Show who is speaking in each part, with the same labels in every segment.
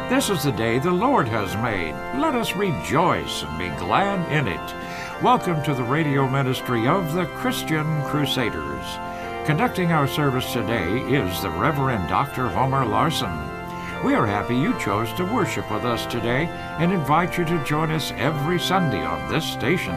Speaker 1: This is the day the Lord has made. Let us rejoice and be glad in it. Welcome to the radio ministry of the Christian Crusaders. Conducting our service today is the Reverend Dr. Homer Larson. We are happy you chose to worship with us today and invite you to join us every Sunday on this station.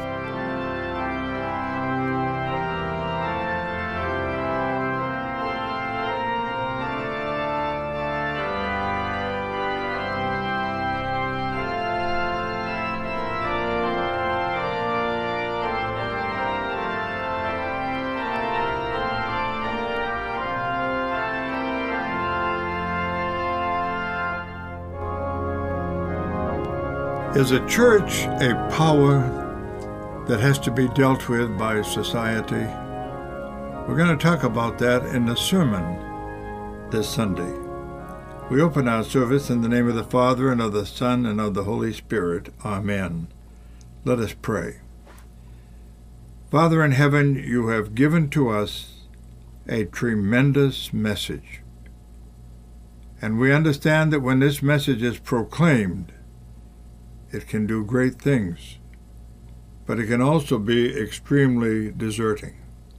Speaker 2: Is a church a power that has to be dealt with by society? We're going to talk about that in the sermon this Sunday. We open our service in the name of the Father, and of the Son, and of the Holy Spirit. Amen. Let us pray. Father in heaven, you have given to us a tremendous message. And we understand that when this message is proclaimed, it can do great things, but it can also be extremely deserting.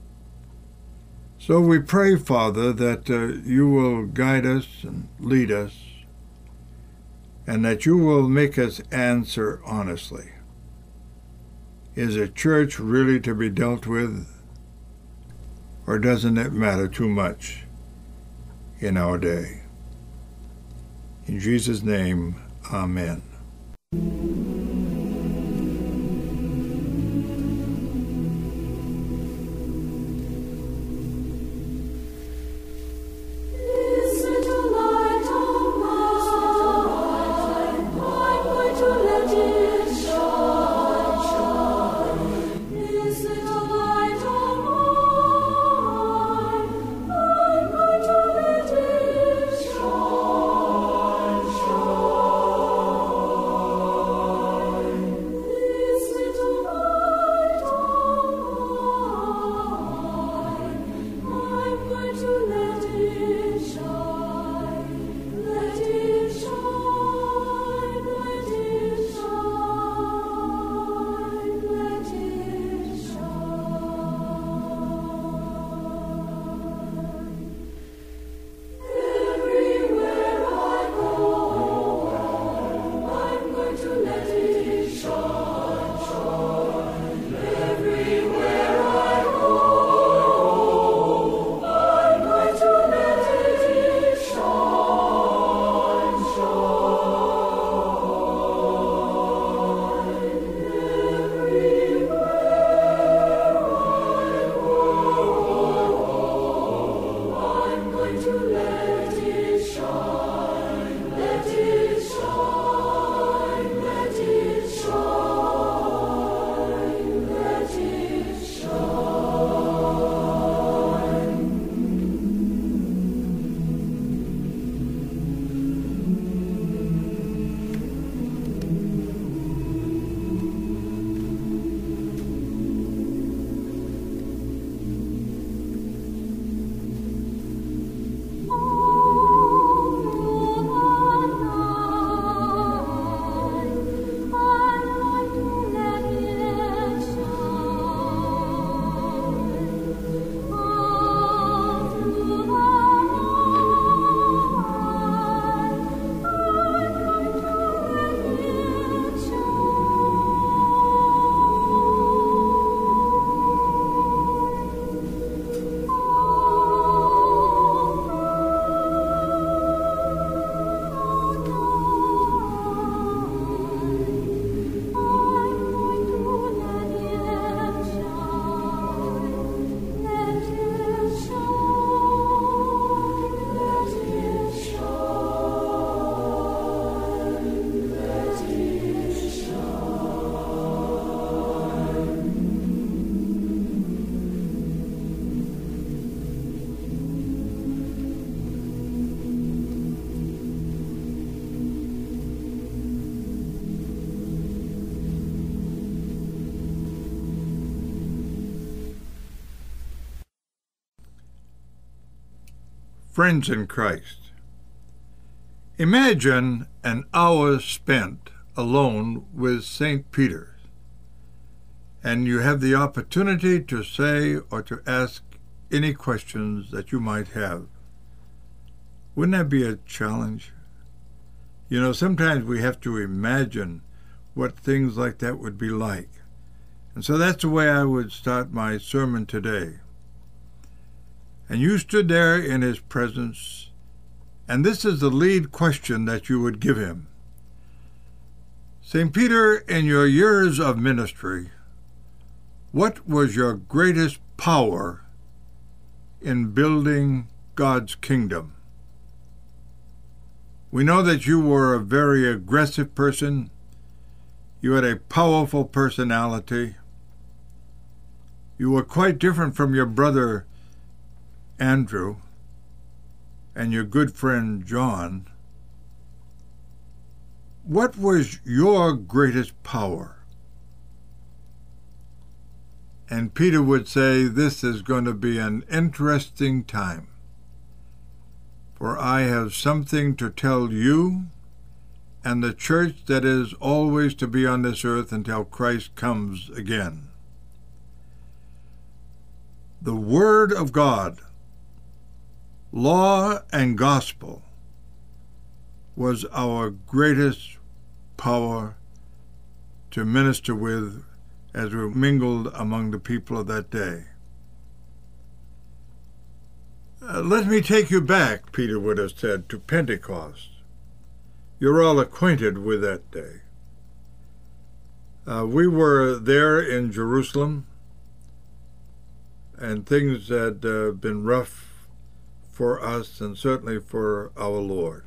Speaker 2: So we pray, Father, that you will guide us and lead us, and that you will make us answer honestly. Is a church really to be dealt with, or doesn't it matter too much in our day? In Jesus' name, amen. Friends in Christ, Imagine an hour spent alone with St. Peter, and you have the opportunity to say or to ask any questions that you might have. Wouldn't that be a challenge? You know, sometimes we have to imagine what things like that would be like. And so that's the way I would start my sermon today. And you stood there in his presence, and this is the lead question that you would give him. St. Peter, in your years of ministry, what was your greatest power in building God's kingdom? We know that you were a very aggressive person. You had a powerful personality. You were quite different from your brother Andrew and your good friend John. What was your greatest power? And Peter would say, this is going to be an interesting time, for I have something to tell you and the church that is always to be on this earth until Christ comes again. The Word of God, law and gospel, was our greatest power to minister with as we mingled among the people of that day. Let me take you back, Peter would have said, to Pentecost. You're all acquainted with that day. We were there in Jerusalem, and things had been rough for us and certainly for our Lord.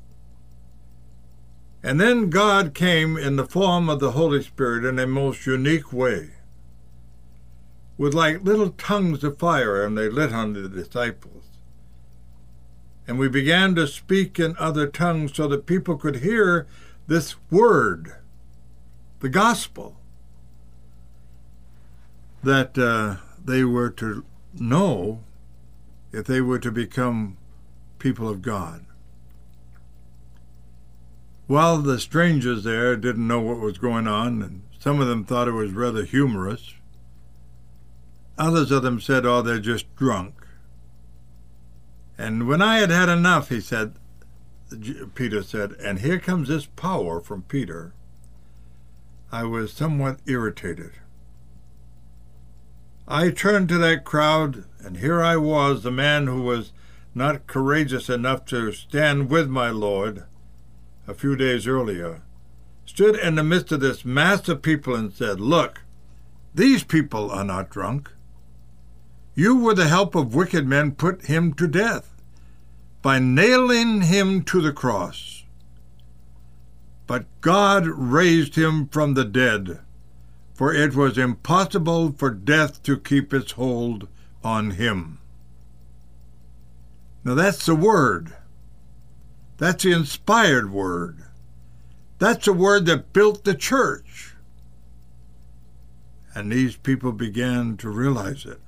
Speaker 2: And then God came in the form of the Holy Spirit in a most unique way, with like little tongues of fire, and they lit on the disciples. And we began to speak in other tongues so that people could hear this word, the gospel, that they were to know if they were to become people of God. Well, the strangers there didn't know what was going on, and some of them thought it was rather humorous. Others of them said, oh, they're just drunk. And when I had had enough, Peter said, and here comes this power from Peter, I was somewhat irritated. I turned to that crowd, and here I was, the man who was not courageous enough to stand with my Lord a few days earlier, stood in the midst of this mass of people and said, look, these people are not drunk. You, with the help of wicked men, put him to death by nailing him to the cross. But God raised him from the dead, for it was impossible for death to keep its hold on him. Now that's the word. That's the inspired word. That's the word that built the church. And these people began to realize it.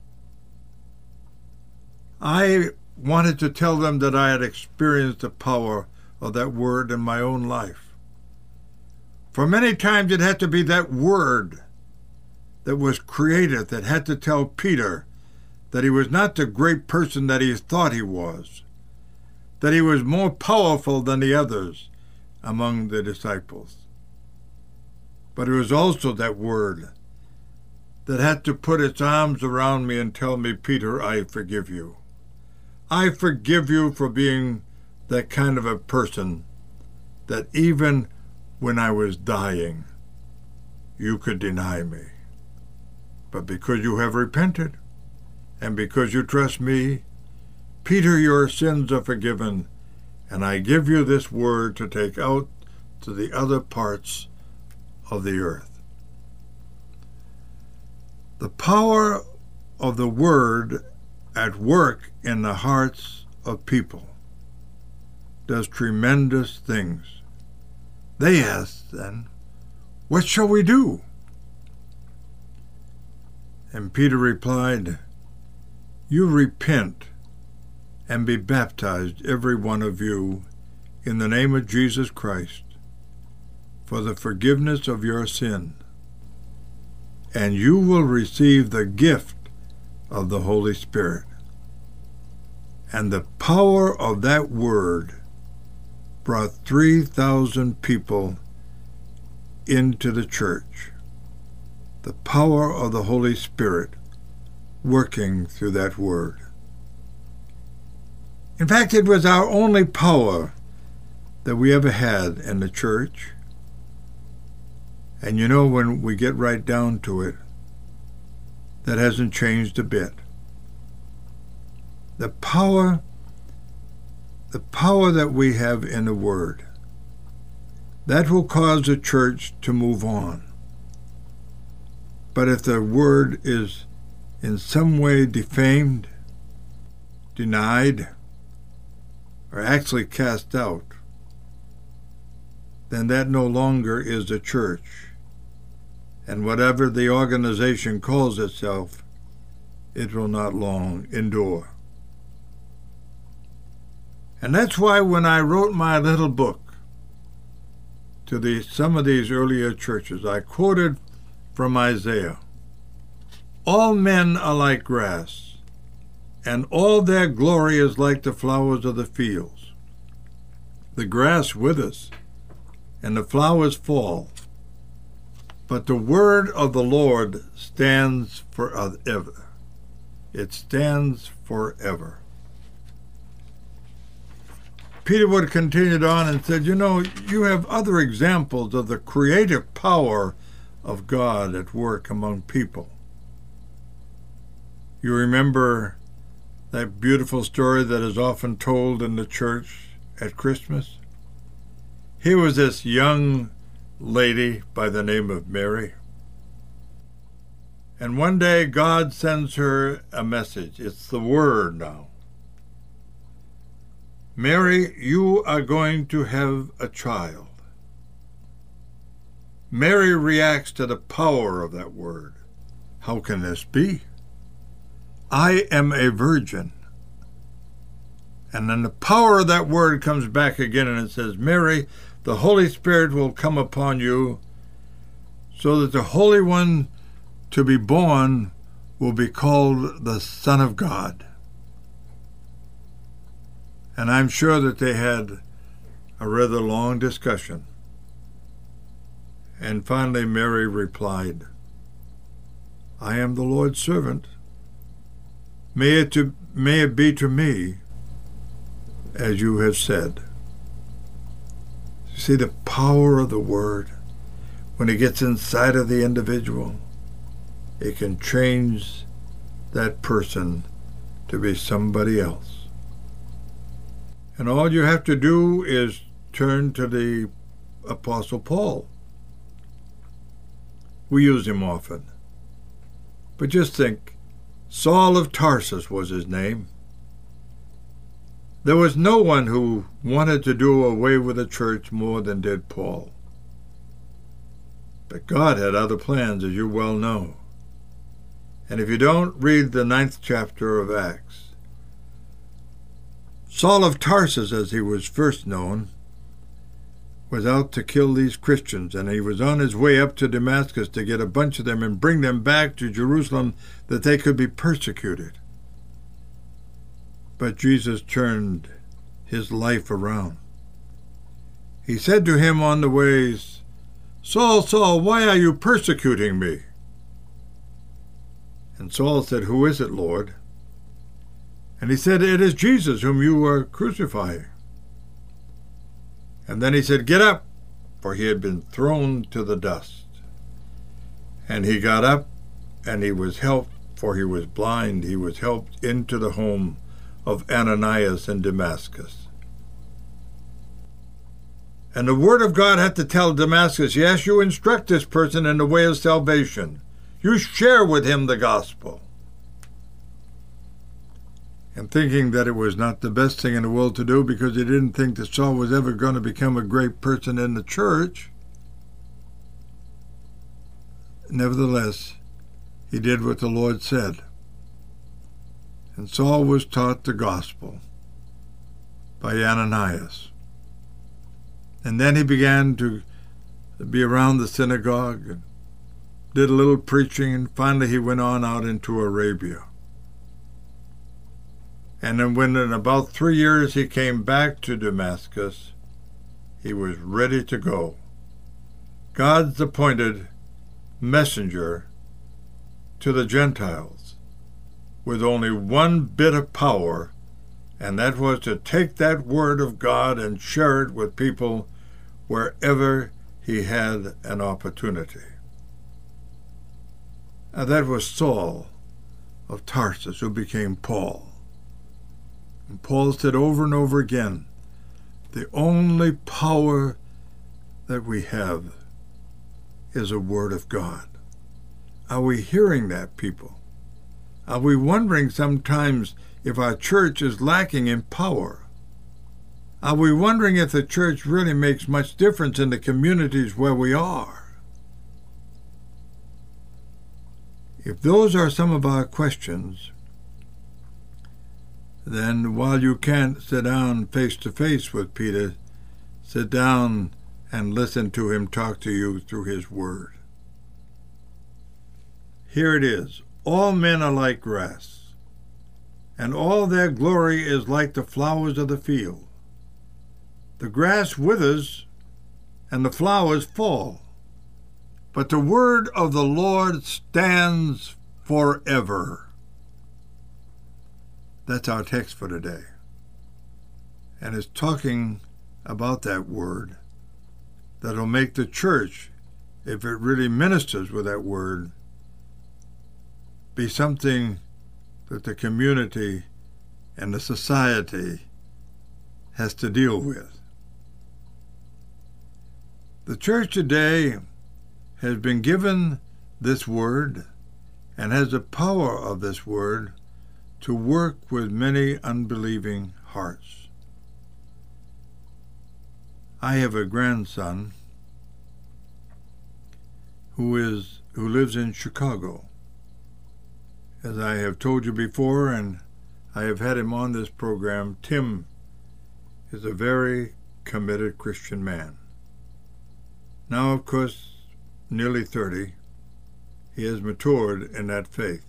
Speaker 2: I wanted to tell them that I had experienced the power of that word in my own life. For many times it had to be that word that was created that had to tell Peter that he was not the great person that he thought he was, that he was more powerful than the others among the disciples. But it was also that word that had to put its arms around me and tell me, Peter, I forgive you. I forgive you for being that kind of a person that even when I was dying, you could deny me. But because you have repented, and because you trust me, Peter, your sins are forgiven, and I give you this word to take out to the other parts of the earth. The power of the word at work in the hearts of people does tremendous things. They asked then, what shall we do? And Peter replied, you repent and be baptized, every one of you, in the name of Jesus Christ for the forgiveness of your sin, and you will receive the gift of the Holy Spirit. And the power of that word brought 3,000 people into the church. The power of the Holy Spirit working through that word. In fact, it was our only power that we ever had in the church. And you know, when we get right down to it, that hasn't changed a bit. The power that we have in the Word, that will cause the church to move on. But if the Word is in some way defamed, denied, or actually cast out, then that no longer is the church. And whatever the organization calls itself, it will not long endure. And that's why when I wrote my little book to some of these earlier churches, I quoted from Isaiah, "All men are like grass, and all their glory is like the flowers of the fields. The grass withers, and the flowers fall, but the word of the Lord stands forever." It stands forever. Peter Wood continued on and said, you know, you have other examples of the creative power of God at work among people. You remember that beautiful story that is often told in the church at Christmas? Here was this young lady by the name of Mary. And one day God sends her a message. It's the Word now. Mary, you are going to have a child. Mary reacts to the power of that word. How can this be? I am a virgin. And then the power of that word comes back again and it says, Mary, the Holy Spirit will come upon you so that the Holy One to be born will be called the Son of God. And I'm sure that they had a rather long discussion. And finally Mary replied, I am the Lord's servant. May it be to me as you have said. You see the power of the word. When it gets inside of the individual, it can change that person to be somebody else. And all you have to do is turn to the Apostle Paul. We use him often. But just think, Saul of Tarsus was his name. There was no one who wanted to do away with the church more than did Paul. But God had other plans, as you well know. And if you don't, read the 9th chapter of Acts. Saul of Tarsus, as he was first known, was out to kill these Christians, and he was on his way up to Damascus to get a bunch of them and bring them back to Jerusalem that they could be persecuted. But Jesus turned his life around. He said to him on the ways, Saul, Saul, why are you persecuting me? And Saul said, Who is it, Lord? And he said, It is Jesus whom you are crucifying. And then he said, Get up, for he had been thrown to the dust. And he got up, and he was helped, for he was blind. He was helped into the home of Ananias in Damascus. And the word of God had to tell Damascus, yes, you instruct this person in the way of salvation. You share with him the gospel. And thinking that it was not the best thing in the world to do because he didn't think that Saul was ever going to become a great person in the church, nevertheless, he did what the Lord said. And Saul was taught the gospel by Ananias. And then he began to be around the synagogue and did a little preaching, and finally he went on out into Arabia. And then when in about 3 years he came back to Damascus, he was ready to go. God's appointed messenger to the Gentiles with only one bit of power, and that was to take that word of God and share it with people wherever he had an opportunity. And that was Saul of Tarsus, who became Paul. And Paul said over and over again, the only power that we have is a word of God. Are we hearing that, people? Are we wondering sometimes if our church is lacking in power? Are we wondering if the church really makes much difference in the communities where we are? If those are some of our questions, then while you can't sit down face to face with Peter, sit down and listen to him talk to you through his word. Here it is. All men are like grass, and all their glory is like the flowers of the field. The grass withers, and the flowers fall, but the word of the Lord stands forever. That's our text for today. And it's talking about that word that'll make the church, if it really ministers with that word, be something that the community and the society has to deal with. The church today has been given this word and has the power of this word to work with many unbelieving hearts. I have a grandson who lives in Chicago. As I have told you before, and I have had him on this program, Tim is a very committed Christian man. Now, of course, nearly 30, he has matured in that faith.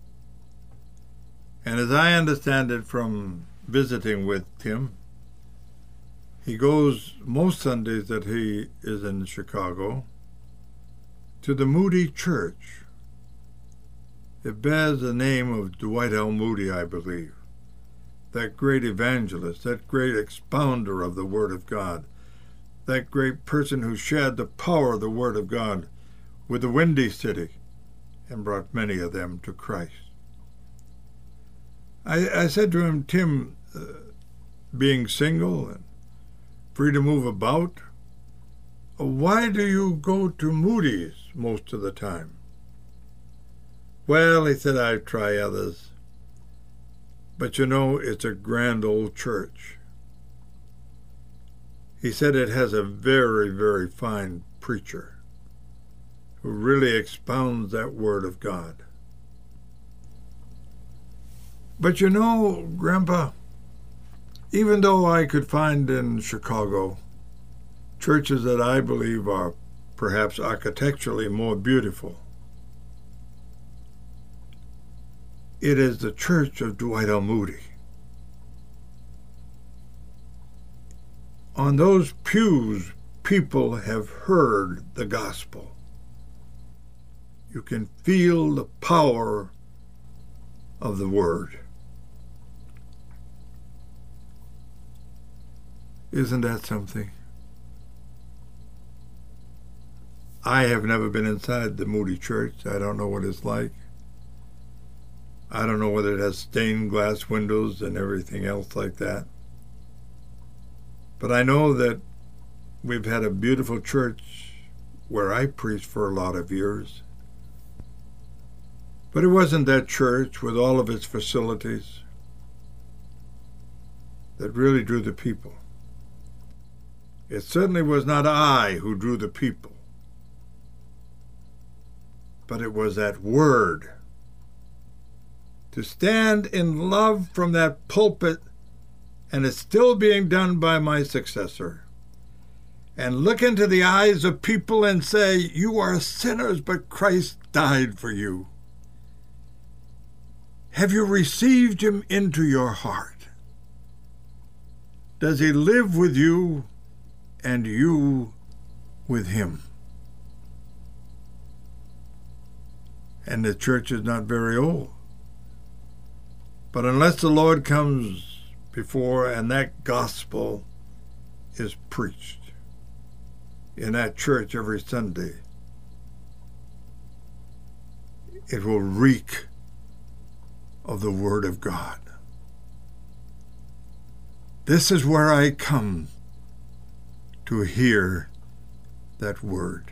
Speaker 2: And as I understand it from visiting with Tim, he goes most Sundays that he is in Chicago to the Moody Church. It bears the name of Dwight L. Moody, I believe, that great evangelist, that great expounder of the Word of God, that great person who shared the power of the Word of God with the Windy City and brought many of them to Christ. I said to him, Tim, being single and free to move about, why do you go to Moody's most of the time? Well, he said, I try others. But you know, it's a grand old church. He said it has a very, very fine preacher who really expounds that Word of God. But you know, Grandpa, even though I could find in Chicago churches that I believe are perhaps architecturally more beautiful, it is the church of Dwight L. Moody. On those pews, people have heard the gospel. You can feel the power of the word. Isn't that something? I have never been inside the Moody Church. I don't know what it's like. I don't know whether it has stained glass windows and everything else like that. But I know that we've had a beautiful church where I preached for a lot of years. But it wasn't that church with all of its facilities that really drew the people. It certainly was not I who drew the people, but it was that word. To stand in love from that pulpit, and it's still being done by my successor, and look into the eyes of people and say, you are sinners, but Christ died for you? Have you received him into your heart? Does he live with you and you with him? And the church is not very old. But unless the Lord comes before and that gospel is preached in that church every Sunday, it will reek of the Word of God. This is where I come to hear that Word.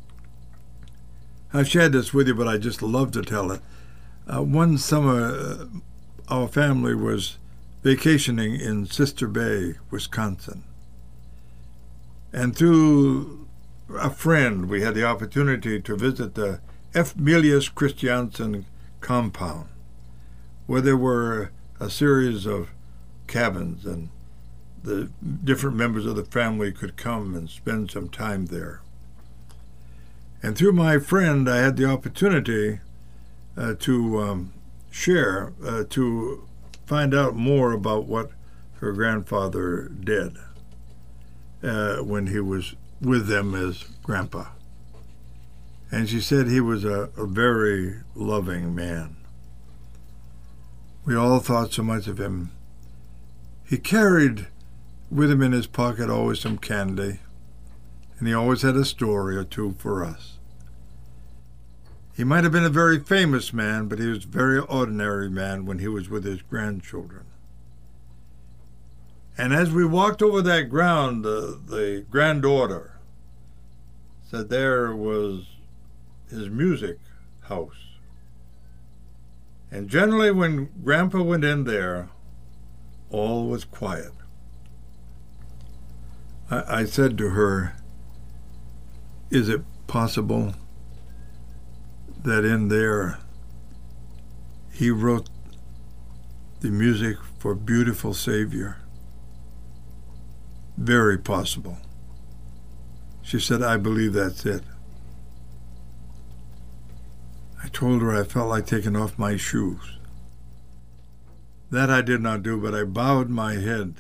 Speaker 2: I've shared this with you, but I just love to tell it. One summer, our family was vacationing in Sister Bay, Wisconsin. And through a friend, we had the opportunity to visit the F. Milius Christiansen compound, where there were a series of cabins, and the different members of the family could come and spend some time there. And through my friend, I had the opportunity to share, to find out more about what her grandfather did when he was with them as grandpa. And she said he was a very loving man. We all thought so much of him. He carried with him in his pocket always some candy, and he always had a story or two for us. He might have been a very famous man, but he was a very ordinary man when he was with his grandchildren. And as we walked over that ground, the granddaughter said there was his music house. And generally when Grandpa went in there, all was quiet. I said to her, is it possible that in there he wrote the music for Beautiful Savior? Very possible. She said, I believe that's it. I told her I felt like taking off my shoes. That I did not do, but I bowed my head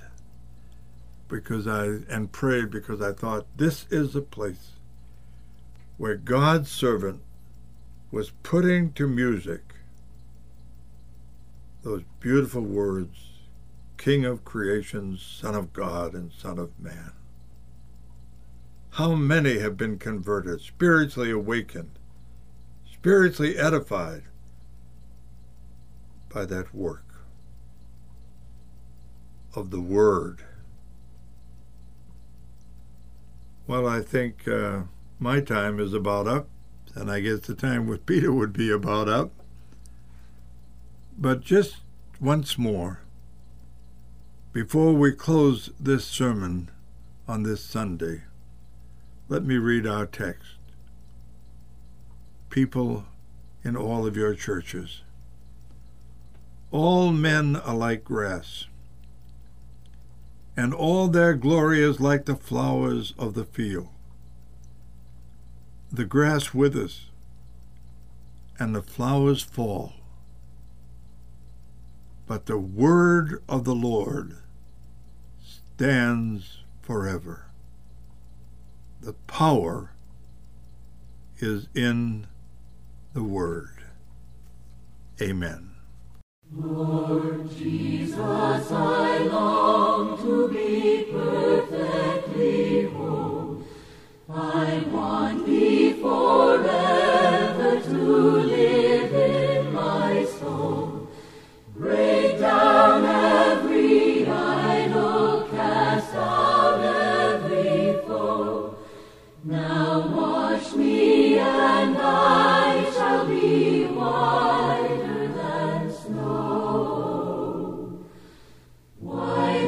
Speaker 2: and prayed because I thought this is a place where God's servant was putting to music those beautiful words, King of creation, Son of God, and Son of man. How many have been converted, spiritually awakened, spiritually edified by that work of the Word. Well, I think my time is about up, and I guess the time with Peter would be about up. But just once more, before we close this sermon on this Sunday, let me read our text. People in all of your churches, all men are like grass, and all their glory is like the flowers of the field. The grass withers, and the flowers fall, but the word of the Lord stands forever. The power is in the Word. Amen.
Speaker 3: Lord Jesus, I long to be perfectly whole. I want thee forever to live in my soul. Break down every idol, cast out every foe. Now wash me and I shall be whiter than snow. White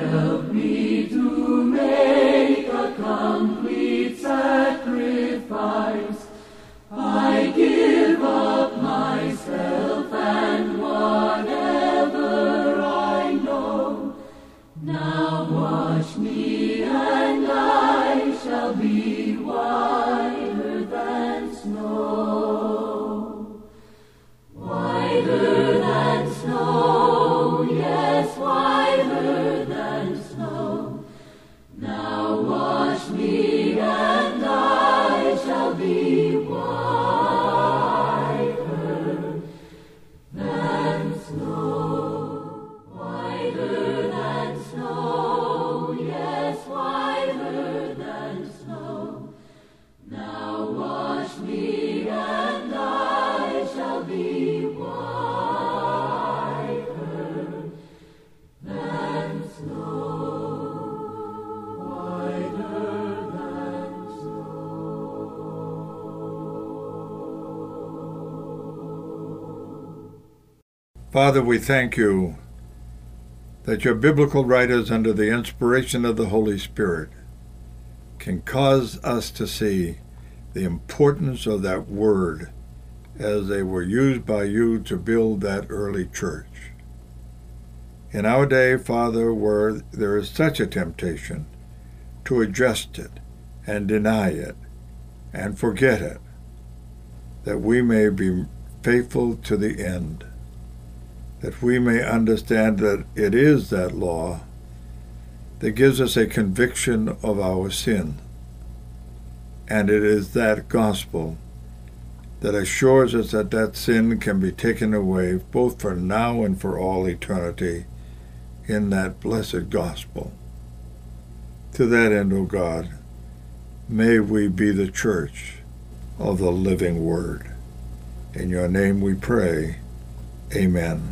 Speaker 3: Help me to make a complete sacrifice. I give up myself and whatever I know. Now wash me and I shall be whiter than snow. Whiter than snow, yes, whiter than snow. Now wash me and I shall be whiter than snow. Whiter than snow, yes, whiter than snow. Now wash me and I shall be whiter than snow. Whiter than snow.
Speaker 2: Father, we thank you that your biblical writers, under the inspiration of the Holy Spirit, can cause us to see the importance of that word as they were used by you to build that early church. In our day, Father, where there is such a temptation to adjust it and deny it and forget it, that we may be faithful to the end, that we may understand that it is that law that gives us a conviction of our sin, and it is that gospel that assures us that that sin can be taken away both for now and for all eternity in that blessed gospel. To that end, O God, may we be the church of the living word. In your name we pray. Amen.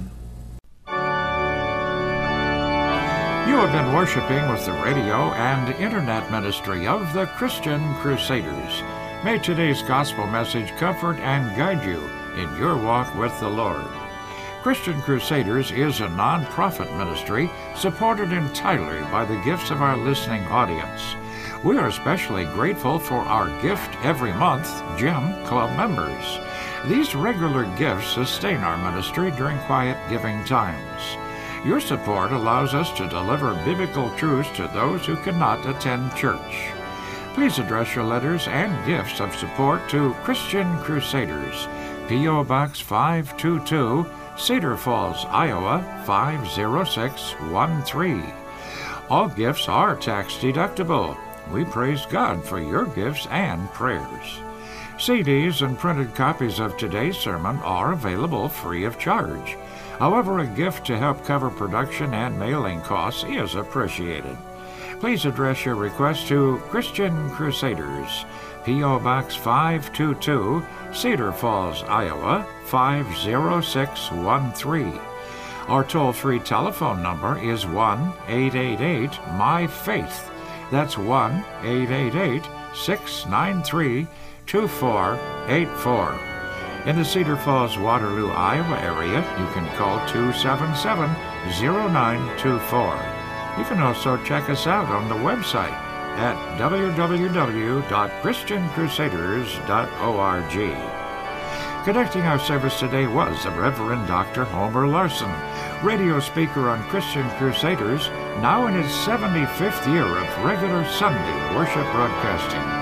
Speaker 1: You have been worshiping with the radio and internet ministry of the Christian Crusaders. May today's gospel message comfort and guide you in your walk with the Lord. Christian Crusaders is a non-profit ministry supported entirely by the gifts of our listening audience. We are especially grateful for our Gift Every Month Gem Club members. These regular gifts sustain our ministry during quiet giving times. Your support allows us to deliver biblical truths to those who cannot attend church. Please address your letters and gifts of support to Christian Crusaders, P.O. Box 522, Cedar Falls, Iowa 50613. All gifts are tax deductible. We praise God for your gifts and prayers. CDs and printed copies of today's sermon are available free of charge. However, a gift to help cover production and mailing costs is appreciated. Please address your request to Christian Crusaders, P.O. Box 522, Cedar Falls, Iowa 50613. Our toll-free telephone number is 1-888-MY-FAITH. That's 1-888-693-2484. In the Cedar Falls, Waterloo, Iowa area, you can call 277-0924. You can also check us out on the website at www.christiancrusaders.org. Conducting our service today was the Reverend Dr. Homer Larson, radio speaker on Christian Crusaders, now in his 75th year of regular Sunday worship broadcasting.